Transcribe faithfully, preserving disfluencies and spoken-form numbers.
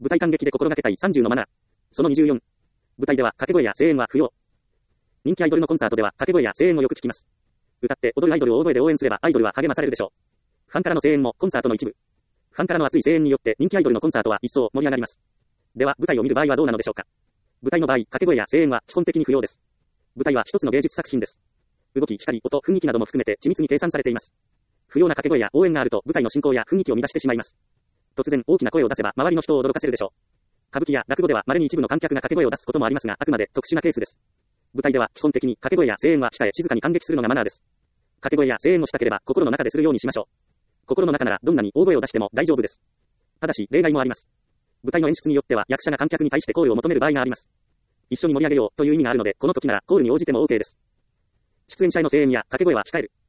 舞台観劇で心がけたいさんじゅうのマナー。そのにじゅうよん。舞台では掛け声や声援は不要。人気アイドルのコンサートでは掛け声や声援をよく聞きます。歌って踊るアイドルを大声で応援すればアイドルは励まされるでしょう。ファンからの声援もコンサートの一部。ファンからの熱い声援によって人気アイドルのコンサートは一層盛り上がります。では舞台を見る場合はどうなのでしょうか。舞台の場合、掛け声や声援は基本的に不要です。舞台は一つの芸術作品です。動き、光、音、雰囲気なども含めて緻密に計算されています。不要な掛け声や応援があると舞台の進行や雰囲気を乱してしまいます。突然大きな声を出せば周りの人を驚かせるでしょう。歌舞伎や落語では稀に一部の観客が掛け声を出すこともありますが、あくまで特殊なケースです。舞台では基本的に掛け声や声援は控え静かに感激するのがマナーです。掛け声や声援をしたければ心の中でするようにしましょう。心の中ならどんなに大声を出しても大丈夫です。ただし例外もあります。舞台の演出によっては役者が観客に対してコールを求める場合があります。一緒に盛り上げようという意味があるので、この時ならコールに応じても OK です。出演者への声援や掛け声は控える。